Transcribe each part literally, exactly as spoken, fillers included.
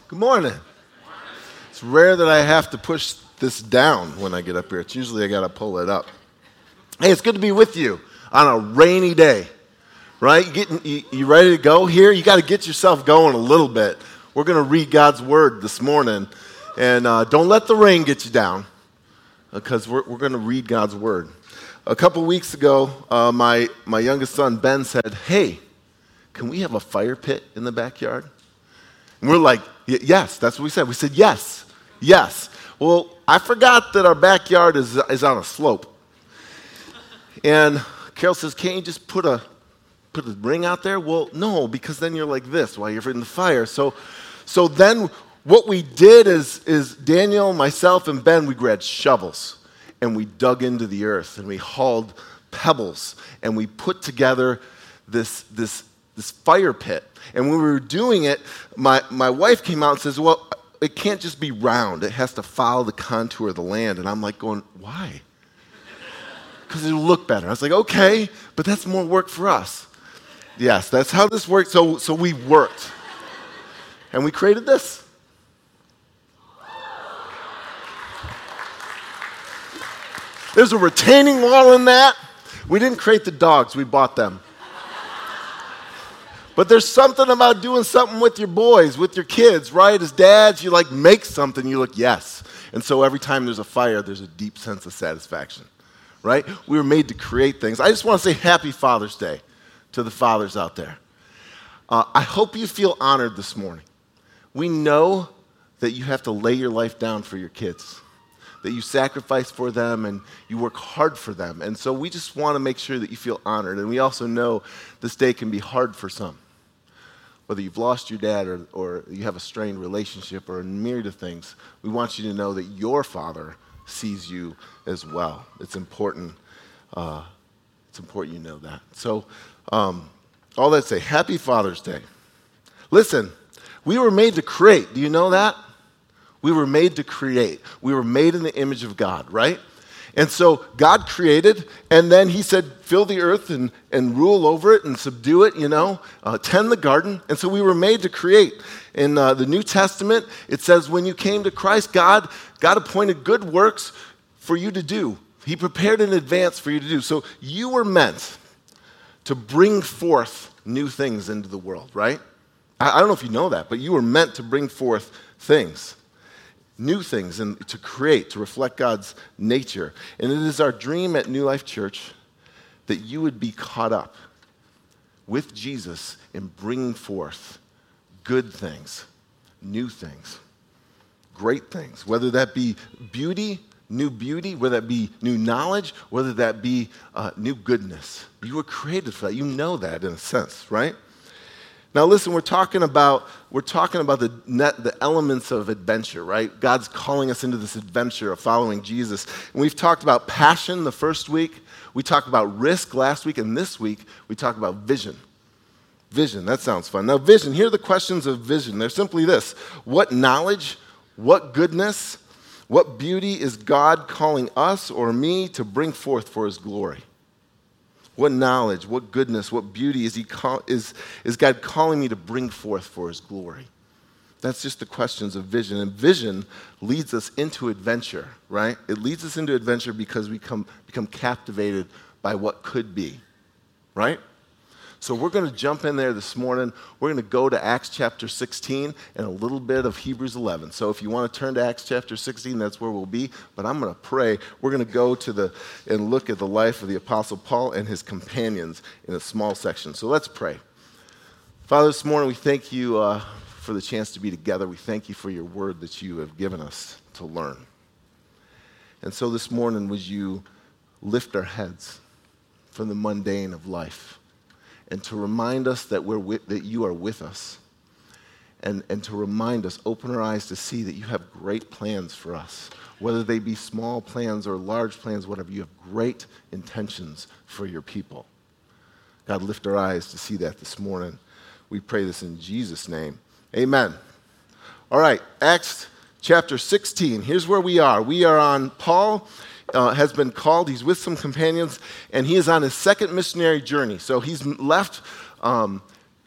Good morning. It's rare that I have to push this down when I get up here. It's usually I got to pull it up. Hey, it's good to be with you on a rainy day, right? You, getting, you, you ready to go here? You got to get yourself going a little bit. We're going to read God's Word this morning, and uh, don't let the rain get you down because we're, we're going to read God's Word. A couple weeks ago, uh, my, my youngest son, Ben, said, hey, can we have a fire pit in the backyard? And we're like, yes, that's what we said. We said, yes, yes. Well, I forgot that our backyard is, is on a slope. And Carol says, can't you just put a put a ring out there? Well, no, because then you're like this while you're in the fire. So so then what we did is, is Daniel, myself, and Ben, we grabbed shovels, and we dug into the earth, and we hauled pebbles, and we put together this this this fire pit. And when we were doing it, my, my wife came out and says, well, it can't just be round. It has to follow the contour of the land. And I'm like going, why? Because it'll look better. I was like, okay, but that's more work for us. Yes, that's how this works. So, so we worked. And we created this. There's a retaining wall in that. We didn't create the dogs. We bought them. But there's something about doing something with your boys, with your kids, right? As dads, you like make something, you look, yes. And so every time there's a fire, there's a deep sense of satisfaction, right? We were made to create things. I just want to say happy Father's Day to the fathers out there. Uh, I hope you feel honored this morning. We know that you have to lay your life down for your kids, that you sacrifice for them and you work hard for them. And so we just want to make sure that you feel honored. And we also know this day can be hard for some. Whether you've lost your dad or, or you have a strained relationship or a myriad of things, we want you to know that your Father sees you as well. It's important. Uh, it's important you know that. So um, all that to say, happy Father's Day. Listen, we were made to create. Do you know that? We were made to create. We were made in the image of God, right? And so God created, and then he said, fill the earth and, and rule over it and subdue it, you know, uh, tend the garden. And so we were made to create. In uh, the New Testament, it says when you came to Christ, God, God appointed good works for you to do. He prepared in advance for you to do. So you were meant to bring forth new things into the world, right? I, I don't know if you know that, but you were meant to bring forth things. New things and to create, to reflect God's nature. And it is our dream at New Life Church that you would be caught up with Jesus in bringing forth good things, new things, great things, whether that be beauty, new beauty, whether that be new knowledge, whether that be uh, new goodness. You were created for that. You know that in a sense, right? Now listen, we're talking about we're talking about the net, the elements of adventure, right? God's calling us into this adventure of following Jesus. And we've talked about passion the first week. We talked about risk last week, and this week we talked about vision. Vision, that sounds fun. Now vision, here are the questions of vision. They're simply this: what knowledge, what goodness, what beauty is God calling us or me to bring forth for his glory? What knowledge, what goodness, what beauty is he call, is, is God calling me to bring forth for his glory? That's just the questions of vision. And vision leads us into adventure, right? It leads us into adventure because we come, become captivated by what could be, right? So we're going to jump in there this morning. We're going to go to Acts chapter sixteen and a little bit of Hebrews eleven. So if you want to turn to Acts chapter sixteen, that's where we'll be. But I'm going to pray. We're going to go to the and look at the life of the Apostle Paul and his companions in a small section. So let's pray. Father, this morning we thank you uh, for the chance to be together. We thank you for your word that you have given us to learn. And so this morning, would you lift our heads from the mundane of life, and to remind us that we're with, that you are with us, and, and to remind us, open our eyes to see that you have great plans for us, whether they be small plans or large plans, whatever. You have great intentions for your people. God, lift our eyes to see that this morning. We pray this in Jesus' name. Amen. All right, Acts chapter sixteen. Here's where we are. We are on Paul. Uh, has been called. He's with some companions, and he is on his second missionary journey. So he's left um,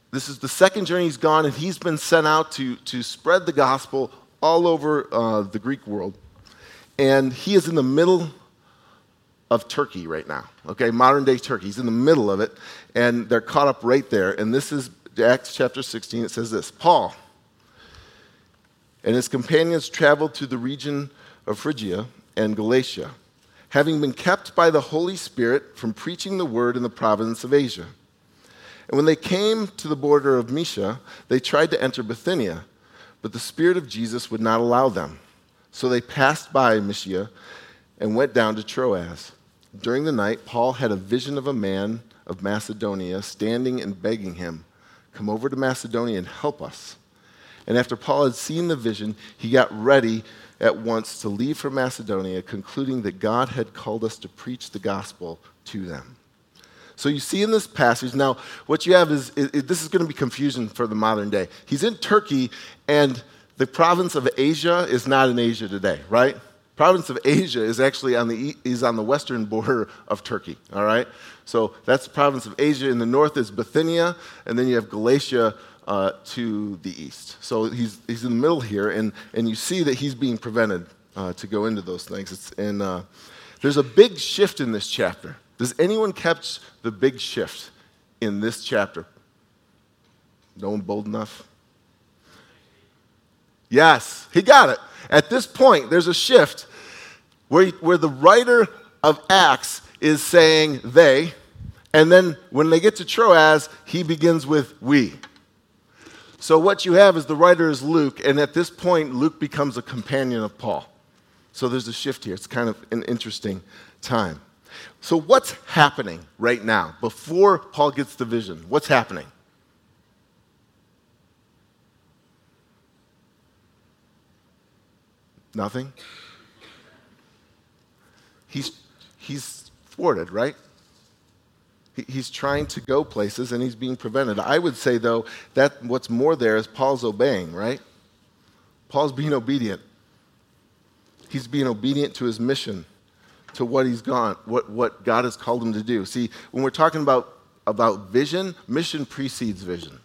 this is the second journey he's gone, and he's been sent out to, to spread the gospel all over uh, the Greek world. And he is in the middle of Turkey right now, okay, modern-day Turkey. He's in the middle of it, and they're caught up right there. And this is Acts chapter sixteen. It says this: Paul and his companions traveled to the region of Phrygia and Galatia, having been kept by the Holy Spirit from preaching the word in the province of Asia. And when they came to the border of Mysia, they tried to enter Bithynia, but the Spirit of Jesus would not allow them. So they passed by Mysia and went down to Troas. During the night, Paul had a vision of a man of Macedonia standing and begging him, "Come over to Macedonia and help us." And after Paul had seen the vision, he got ready at once to leave for Macedonia, concluding that God had called us to preach the gospel to them. So you see in this passage, now what you have is, is, is this is going to be confusion for the modern day. He's in Turkey, and the province of Asia is not in Asia today, right? Province of Asia is actually on the is on the western border of Turkey, all right? So that's the province of Asia. In the north is Bithynia, and then you have Galatia uh, to the east. So he's he's in the middle here, and, and you see that he's being prevented uh, to go into those things. It's, and uh, there's a big shift in this chapter. Does anyone catch the big shift in this chapter? No one bold enough? Yes, he got it. At this point, there's a shift where, where the writer of Acts is saying they, and then when they get to Troas, he begins with we. So what you have is the writer is Luke, and at this point, Luke becomes a companion of Paul. So there's a shift here. It's kind of an interesting time. So what's happening right now before Paul gets the vision? What's happening? Nothing? He's, he's thwarted, right? He, he's trying to go places and he's being prevented. I would say, though, that what's more there is Paul's obeying, right? Paul's being obedient. He's being obedient to his mission, to what he's gone, what, what God has called him to do. See, when we're talking about, about vision, mission precedes vision.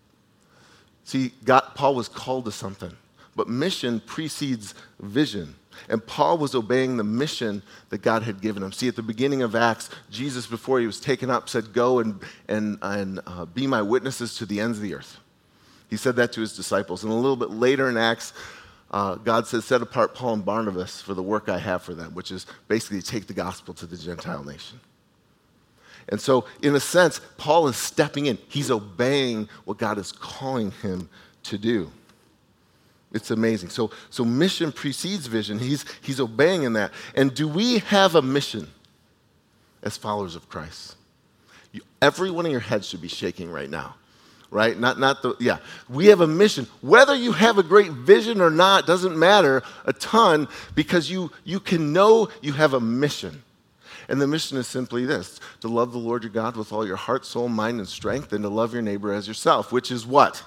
See, God, Paul was called to something. But mission precedes vision. And Paul was obeying the mission that God had given him. See, at the beginning of Acts, Jesus, before he was taken up, said, "Go and, and, and uh, be my witnesses to the ends of the earth." He said that to his disciples. And a little bit later in Acts, uh, God says, "Set apart Paul and Barnabas for the work I have for them," which is basically take the gospel to the Gentile nation. And so, in a sense, Paul is stepping in. He's obeying what God is calling him to do. It's amazing. So, so mission precedes vision. He's, he's obeying in that. And do we have a mission as followers of Christ? You, every one of your heads should be shaking right now, right? Not, not the, yeah. We have a mission. Whether you have a great vision or not doesn't matter a ton, because you, you can know you have a mission. And the mission is simply this: to love the Lord your God with all your heart, soul, mind, and strength, and to love your neighbor as yourself, which is what?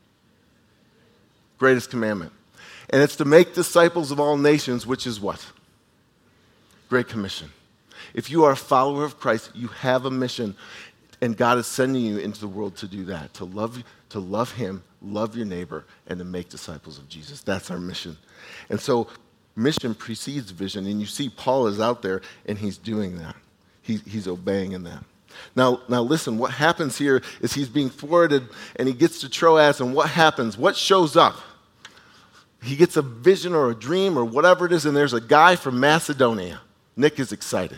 Greatest commandment. And it's to make disciples of all nations, which is what? Great Commission. If you are a follower of Christ, you have a mission, and God is sending you into the world to do that, to love, to love him, love your neighbor, and to make disciples of Jesus. That's our mission. And so mission precedes vision, and you see Paul is out there, and he's doing that. He, he's obeying in that. Now, now listen, what happens here is he's being thwarted, and he gets to Troas, and what happens? What shows up? He gets a vision or a dream or whatever it is, and there's a guy from Macedonia. Nick is excited.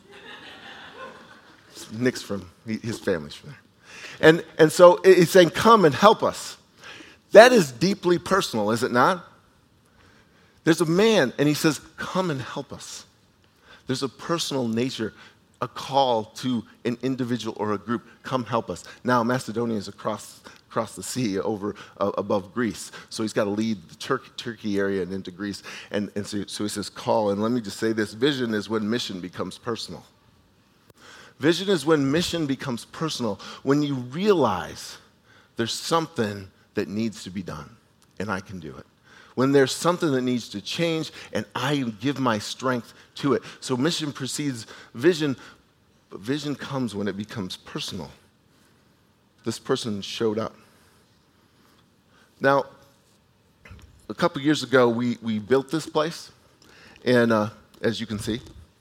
Nick's from, his family's from there. And, and so he's saying, "Come and help us." That is deeply personal, is it not? There's a man, and he says, "Come and help us." There's a personal nature, a call to an individual or a group. Come help us. Now, Macedonia is across across the sea over uh, above Greece. So he's got to lead the Turkey, Turkey area and into Greece. And, and so, so he says, call. And let me just say this. Vision is when mission becomes personal. Vision is when mission becomes personal. When you realize there's something that needs to be done, and I can do it. When there's something that needs to change, and I give my strength to it. So mission precedes vision, but vision comes when it becomes personal. this person showed up. Now, a couple years ago, we, we built this place, and uh, as you can see,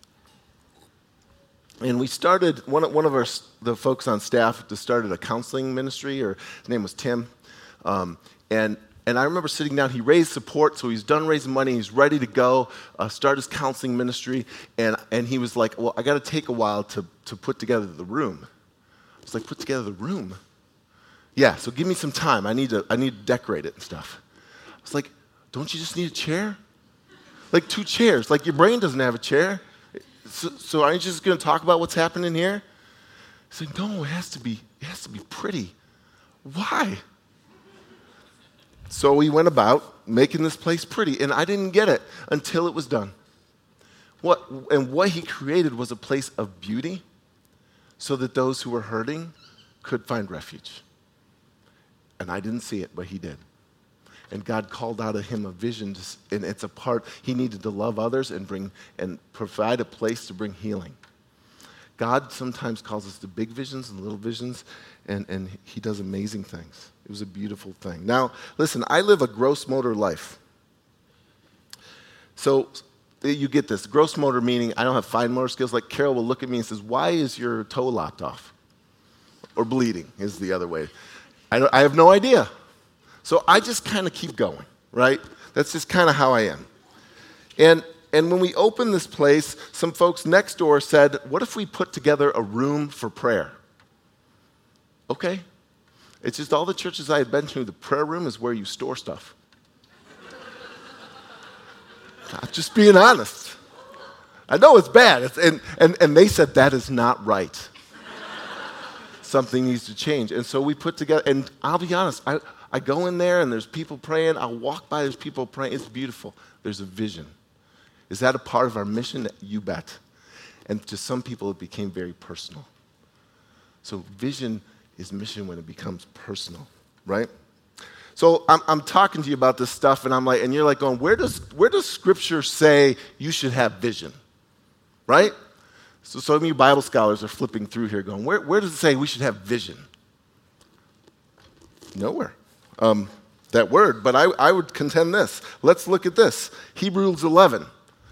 and we started, one of, one of our, the folks on staff just started a counseling ministry, or his name was Tim, um, and And I remember sitting down, he raised support, so he's done raising money, he's ready to go, uh, start his counseling ministry, and, and he was like, well, I got to take a while to, to put together the room. I was like, put together the room? Yeah, so give me some time, I need to, I need to decorate it and stuff. I was like, don't you just need a chair? Like two chairs, like your brain doesn't have a chair. So, so aren't you just going to talk about what's happening here? He's like, no, it has to be, it has to be pretty. Why? So we went about making this place pretty, and I didn't get it until it was done. What, and what he created was a place of beauty so that those who were hurting could find refuge. And I didn't see it, but he did. And God called out of him a vision, to, and it's a part, he needed to love others and bring and provide a place to bring healing. God sometimes calls us to big visions and little visions, and, and he does amazing things. It was a beautiful thing. Now, listen, I live a gross motor life. So you get this. Gross motor meaning I don't have fine motor skills. Like Carol will look at me and says, why is your toe lopped off? Or bleeding is the other way. I, don't, I have no idea. So I just kind of keep going, right? That's just kind of how I am. And And when we opened this place, some folks next door said, what if we put together a room for prayer? Okay. It's just all the churches I had been to, the prayer room is where you store stuff. I'm just being honest. I know it's bad. It's, and, and, and they said that is not right. Something needs to change. And so we put together, and I'll be honest, I, I go in there and there's people praying. I'll walk by, there's people praying. It's beautiful. There's a vision. Is that a part of our mission? You bet. And to some people, it became very personal. So vision is mission when it becomes personal, right? So I'm, I'm talking to you about this stuff, and I'm like, and you're like going, where does where does Scripture say you should have vision, right? So some of you Bible scholars are flipping through here, going, where where does it say we should have vision? Nowhere. Um, that word, but I, I would contend this. Let's look at this. Hebrews eleven.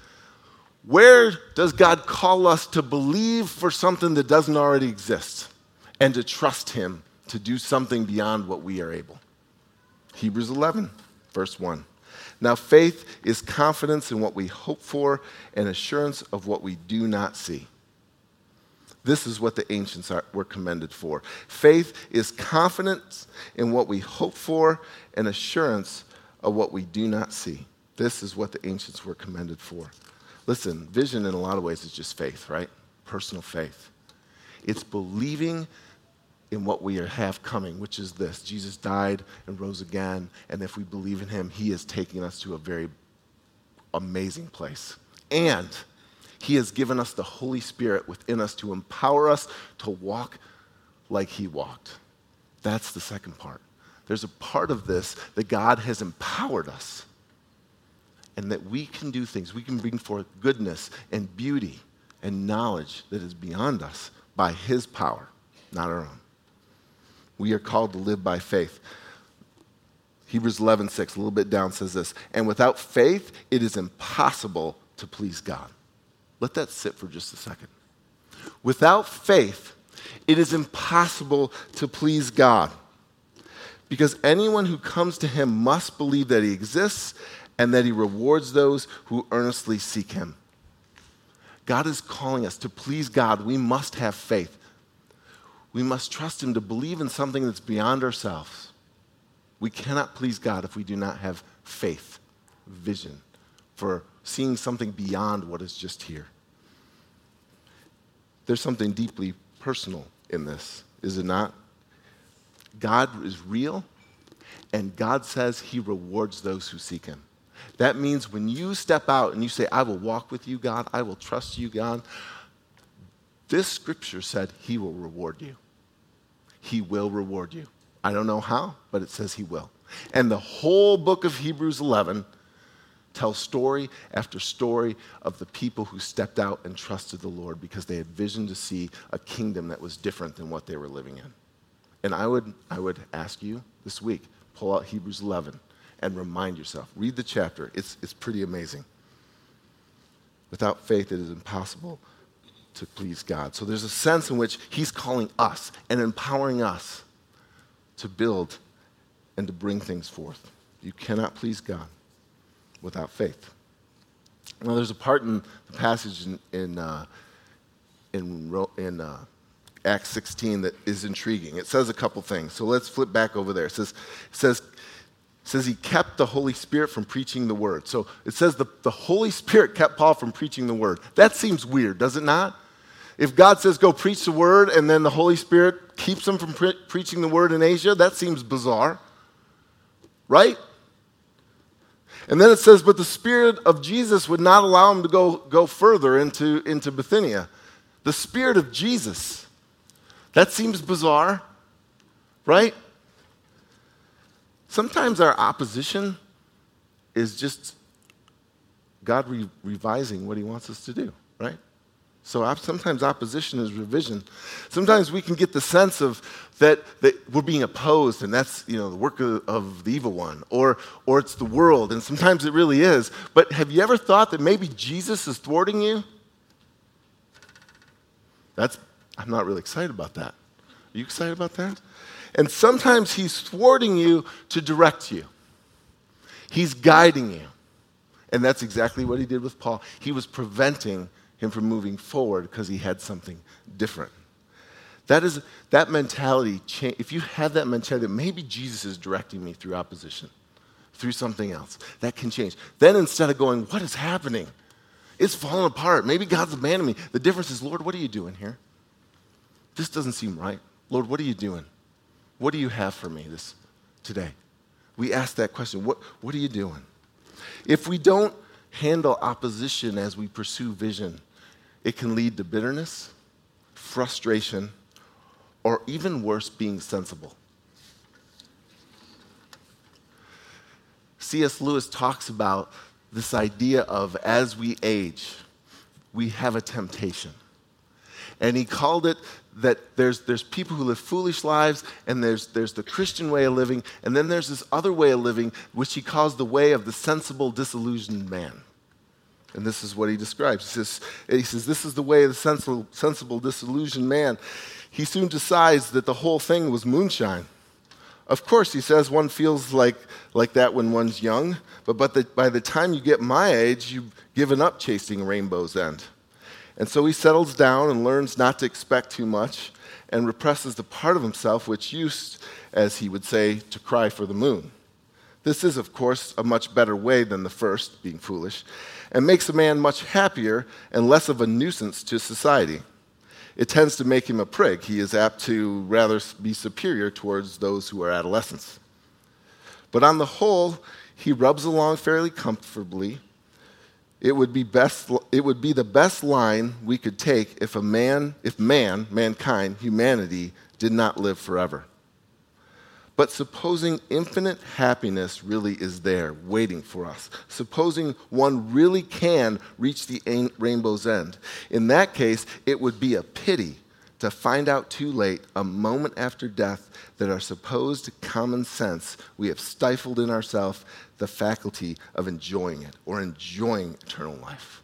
Where does God call us to believe for something that doesn't already exist and to trust him to do something beyond what we are able? Hebrews eleven, verse one. Now faith is confidence in what we hope for and assurance of what we do not see. This is what the ancients are, were commended for. Faith is confidence in what we hope for and assurance of what we do not see. This is what the ancients were commended for. Listen, vision in a lot of ways is just faith, right? Personal faith. It's believing in what we have coming, which is this. Jesus died and rose again, and if we believe in him, he is taking us to a very amazing place. And he has given us the Holy Spirit within us to empower us to walk like he walked. That's the second part. There's a part of this that God has empowered us, and that we can do things. We can bring forth goodness and beauty and knowledge that is beyond us by his power, not our own. We are called to live by faith. Hebrews eleven six, a little bit down, says this, and without faith, it is impossible to please God. Let that sit for just a second. Without faith, it is impossible to please God, because anyone who comes to him must believe that he exists and that he rewards those who earnestly seek him. God is calling us to please God. We must have faith. We must trust him to believe in something that's beyond ourselves. We cannot please God if we do not have faith, vision, for seeing something beyond what is just here. There's something deeply personal in this, is it not? God is real, and God says he rewards those who seek him. That means when you step out and you say, I will walk with you, God, I will trust you, God, this scripture said he will reward you. He will reward you. I don't know how, but it says he will. And the whole book of Hebrews eleven tells story after story of the people who stepped out and trusted the Lord because they had vision to see a kingdom that was different than what they were living in. And I would, I would ask you this week, pull out Hebrews eleven and remind yourself. Read the chapter. It's, it's pretty amazing. Without faith, it is impossible to please God. So there's a sense in which he's calling us and empowering us to build and to bring things forth. You cannot please God without faith. Now, there's a part in the passage in in, uh, in, in uh, Acts sixteen that is intriguing. It says a couple things. So let's flip back over there. It says, it says, it says he kept the Holy Spirit from preaching the word. So it says the, the Holy Spirit kept Paul from preaching the word. That seems weird, does it not? If God says go preach the word and then the Holy Spirit keeps him from pre- preaching the word in Asia, that seems bizarre, right? And then it says, but the Spirit of Jesus would not allow him to go, go further into, into Bithynia. The Spirit of Jesus. That seems bizarre, right? Sometimes our opposition is just God re- revising what he wants us to do, right? So op- sometimes opposition is revision. Sometimes we can get the sense of that, that we're being opposed, and that's, you know, the work of, of the evil one, or or it's the world, and sometimes it really is. But have you ever thought that maybe Jesus is thwarting you? That's I'm not really excited about that. Are you excited about that? And sometimes he's thwarting you to direct you. He's guiding you. And that's exactly what he did with Paul. He was preventing him from moving forward because he had something different. That is that mentality. If you have that mentality, maybe Jesus is directing me through opposition, through something else, that can change. Then instead of going, what is happening? It's falling apart. Maybe God's abandoning me. The difference is, Lord, what are you doing here? This doesn't seem right. Lord, what are you doing? What do you have for me this today? We ask that question. What, what are you doing? If we don't handle opposition as we pursue vision, it can lead to bitterness, frustration, or even worse, being sensible. C S Lewis talks about this idea of as we age, we have a temptation. And he called it that there's, there's people who live foolish lives, and there's, there's the Christian way of living, and then there's this other way of living, which he calls the way of the sensible, disillusioned man. And this is what he describes. He says, he says this is the way of the sensible, sensible, disillusioned man. He soon decides that the whole thing was moonshine. Of course, he says, one feels like, like that when one's young, but, but the, by the time you get my age, you've given up chasing Rainbow's End. And so he settles down and learns not to expect too much and represses the part of himself which used, as he would say, to cry for the moon. This is, of course, a much better way than the first, being foolish, and makes a man much happier and less of a nuisance to society. It tends to make him a prig. He is apt to rather be superior towards those who are adolescents. But on the whole, he rubs along fairly comfortably. It would be best. It would be the best line we could take if a man, if man, mankind, humanity, did not live forever. But supposing infinite happiness really is there, waiting for us, supposing one really can reach the rainbow's end, in that case, it would be a pity to find out too late, a moment after death, that our supposed common sense, we have stifled in ourselves the faculty of enjoying it, or enjoying eternal life.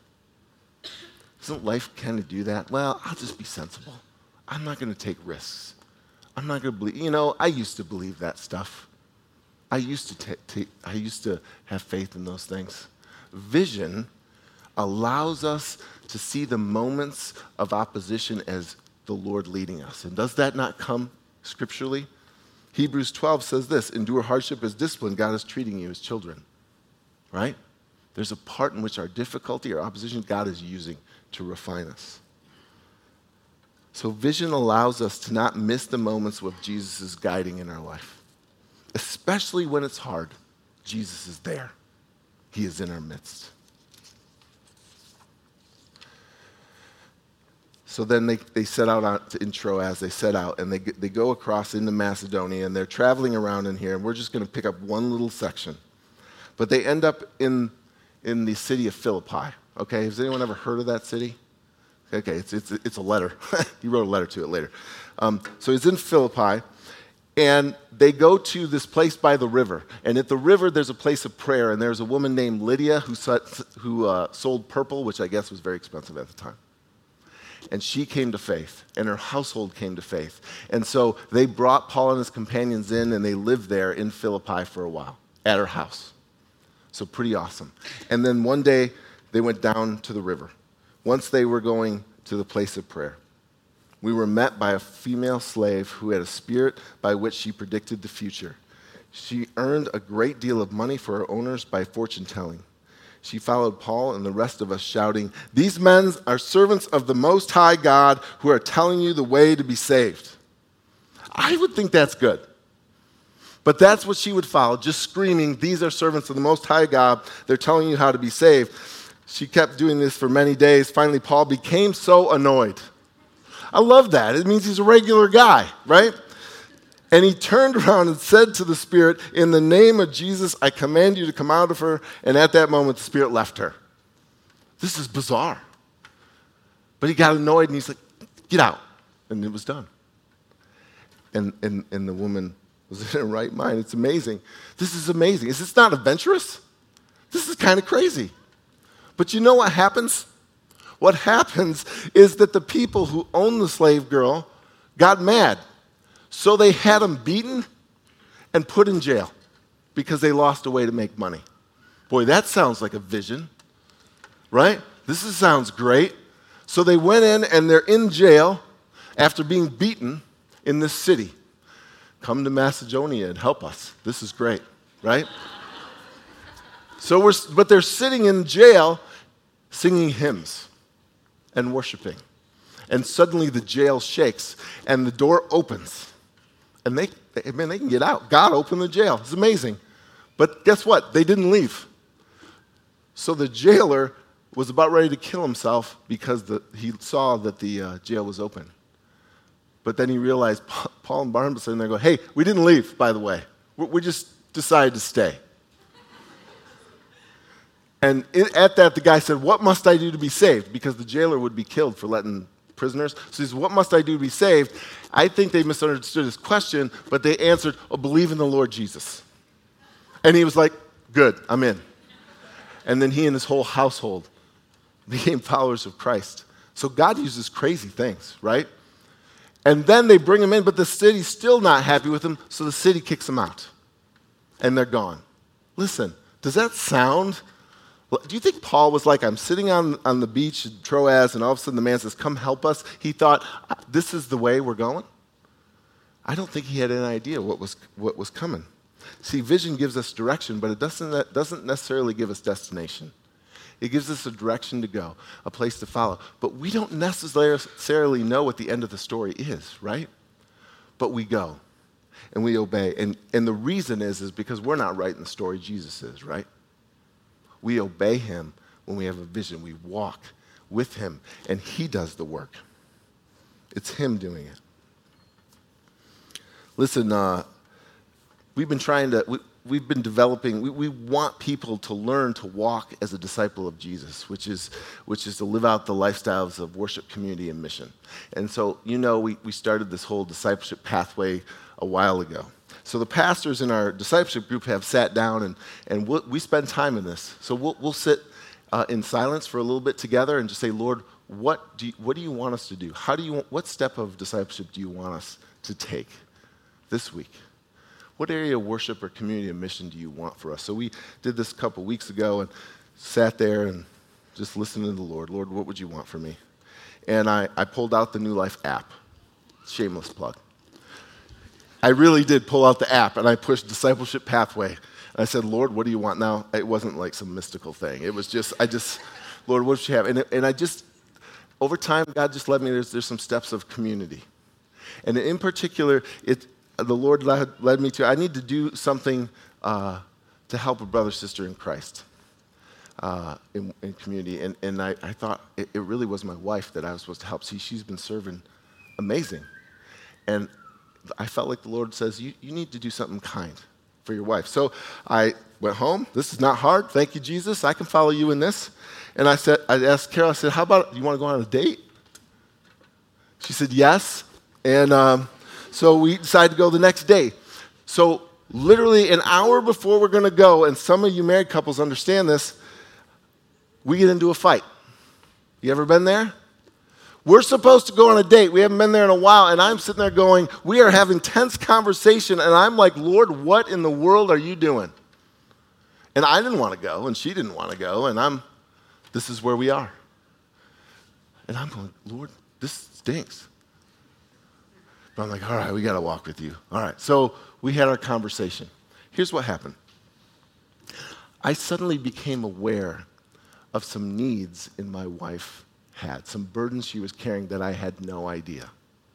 Doesn't life kind of do that? Well, I'll just be sensible. I'm not going to take risks. I'm not going to believe. You know, I used to believe that stuff. I used to t- t- I used to have faith in those things. Vision allows us to see the moments of opposition as the Lord leading us. And does that not come scripturally? Hebrews twelve says this, endure hardship as discipline. God is treating you as children, right? There's a part in which our difficulty, our opposition, God is using to refine us. So vision allows us to not miss the moments of Jesus' guiding in our life. Especially when it's hard, Jesus is there. He is in our midst. So then they, they set out on, in Troas, they set out, and they, they go across into Macedonia, and they're traveling around in here, and we're just going to pick up one little section. But they end up in, in the city of Philippi. Okay, has anyone ever heard of that city? Okay, it's, it's, it's a letter. He wrote a letter to it later. Um, so he's in Philippi, And they go to this place by the river. And at the river, there's a place of prayer. And there's a woman named Lydia who, who uh, sold purple, which I guess was very expensive at the time. And she came to faith, and her household came to faith. And so they brought Paul and his companions in, and they lived there in Philippi for a while at her house. So pretty awesome. And then one day, they went down to the river. Once they were going to the place of prayer, we were met by a female slave who had a spirit by which she predicted the future. She earned a great deal of money for her owners by fortune telling. She followed Paul and the rest of us, shouting, "These men are servants of the Most High God who are telling you the way to be saved." I would think that's good. But that's what she would follow, just screaming, "These are servants of the Most High God. They're telling you how to be saved." She kept doing this for many days. Finally, Paul became so annoyed. I love that. It means he's a regular guy, right? And he turned around and said to the spirit, "In the name of Jesus, I command you to come out of her." And at that moment, the spirit left her. This is bizarre. But he got annoyed and he's like, "Get out." And it was done. And, and, and the woman was in her right mind. It's amazing. This is amazing. Is this not adventurous? This is kind of crazy. But you know what happens? What happens is that the people who owned the slave girl got mad. So they had him beaten and put in jail because they lost a way to make money. Boy, that sounds like a vision, right? This is, sounds great. So they went in and they're in jail after being beaten in this city. Come to Macedonia and help us. This is great, right? So we're, but they're sitting in jail singing hymns and worshiping. And suddenly the jail shakes and the door opens. And they, they, man, they can get out. God opened the jail. It's amazing. But guess what? They didn't leave. So the jailer was about ready to kill himself because the, he saw that the uh, jail was open. But then he realized Paul and Barnabas are in there going, "Hey, we didn't leave, by the way. We, we just decided to stay." And it, at that, the guy said, "What must I do to be saved?" Because the jailer would be killed for letting prisoners. So he says, "What must I do to be saved?" I think they misunderstood his question, but they answered, "Oh, believe in the Lord Jesus." And he was like, "Good, I'm in." And then he and his whole household became followers of Christ. So God uses crazy things, right? And then they bring him in, but the city's still not happy with him, so the city kicks him out. And they're gone. Listen, does that sound... Do you think Paul was like, I'm sitting on, on the beach in Troas, and all of a sudden the man says, "Come help us"? He thought, this is the way we're going? I don't think he had any idea what was what was coming. See, vision gives us direction, but it doesn't, that doesn't necessarily give us destination. It gives us a direction to go, a place to follow. But we don't necessarily know what the end of the story is, right? But we go, and we obey. And, and the reason is, is because we're not writing the story, Jesus is, right? We obey him when we have a vision. We walk with him, and he does the work. It's him doing it. Listen, uh, we've been trying to, we, we've been developing, we, we want people to learn to walk as a disciple of Jesus, which is which is to live out the lifestyles of worship, community, and mission. And so, you know, we, we started this whole discipleship pathway a while ago. So the pastors in our discipleship group have sat down, and, and we'll, we spend time in this. So we'll, we'll sit uh, in silence for a little bit together and just say, "Lord, what do you, what do you want us to do? How do you what step of discipleship do you want us to take this week? What area of worship or community and mission do you want for us?" So we did this a couple weeks ago and sat there and just listened to the Lord. "Lord, what would you want from me?" And I, I pulled out the New Life app. Shameless plug. I really did pull out the app, and I pushed Discipleship Pathway. And I said, "Lord, what do you want?" Now, it wasn't like some mystical thing. It was just, I just, "Lord, what do you have?" And, it, and I just, over time, God just led me, there's, there's some steps of community. And in particular, it, the Lord led, led me to, I need to do something uh, to help a brother, sister in Christ uh, in, in community. And, and I, I thought it, it really was my wife that I was supposed to help. See, she's been serving amazing. And I felt like the Lord says, you, you need to do something kind for your wife. So I went home. This is not hard. Thank you, Jesus. I can follow you in this. And I said, I asked Carol, I said, "How about, you want to go on a date?" She said, "Yes." And um, So we decided to go the next day. So literally an hour before we're going to go, and some of you married couples understand this, we get into a fight. You ever been there? We're supposed to go on a date. We haven't been there in a while, and I'm sitting there going, we are having tense conversation, and I'm like, Lord, what in the world are you doing? And I didn't want to go, and she didn't want to go, and I'm, this is where we are. And I'm going, Lord, this stinks. But I'm like, all right, we got to walk with you. All right, so we had our conversation. Here's what happened. I suddenly became aware of some needs in my wife had, some burdens she was carrying that I had no idea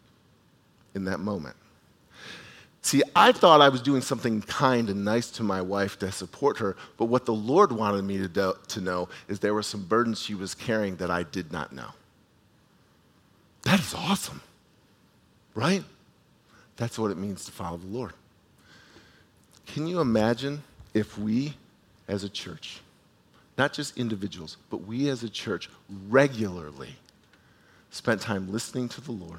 in that moment. See, I thought I was doing something kind and nice to my wife to support her, but what the Lord wanted me to, do, to know is there were some burdens she was carrying that I did not know. That is awesome, right? That's what it means to follow the Lord. Can you imagine if we as a church, not just individuals, but we as a church regularly spent time listening to the Lord,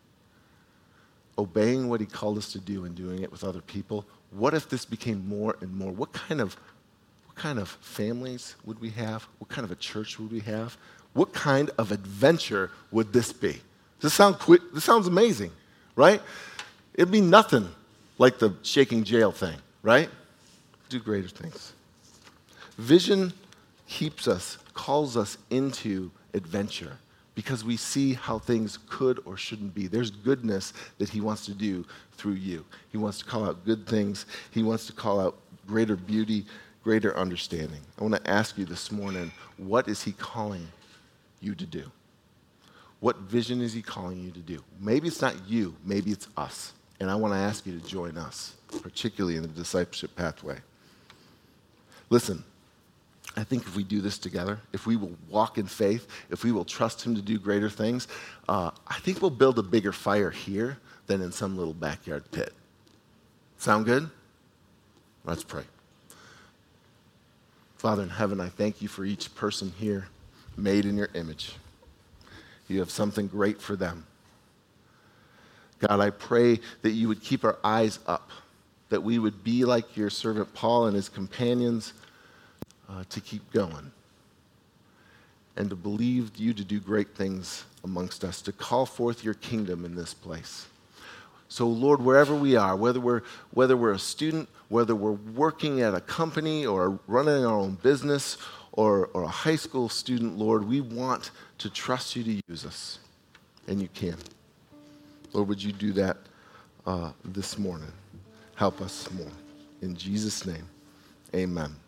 obeying what he called us to do and doing it with other people? What if this became more and more? What kind of, what kind of families would we have? What kind of a church would we have? What kind of adventure would this be? Does this sound quick? This sounds amazing, right? It'd be nothing like the shaking jail thing, right? Do greater things. Vision keeps us, calls us into adventure because we see how things could or shouldn't be. There's goodness that he wants to do through you. He wants to call out good things. He wants to call out greater beauty, greater understanding. I want to ask you this morning, what is he calling you to do? What vision is he calling you to do? Maybe it's not you, maybe it's us. And I want to ask you to join us, particularly in the discipleship pathway. Listen, I think if we do this together, if we will walk in faith, if we will trust him to do greater things, uh, I think we'll build a bigger fire here than in some little backyard pit. Sound good? Let's pray. Father in heaven, I thank you for each person here made in your image. You have something great for them. God, I pray that you would keep our eyes up, that we would be like your servant Paul and his companions, uh, to keep going and to believe you to do great things amongst us, to call forth your kingdom in this place. So, Lord, wherever we are, whether we're, whether we're a student, whether we're working at a company or running our own business or, or a high school student, Lord, we want to trust you to use us, and you can. Lord, would you do that uh, this morning? Help us more. In Jesus' name, amen.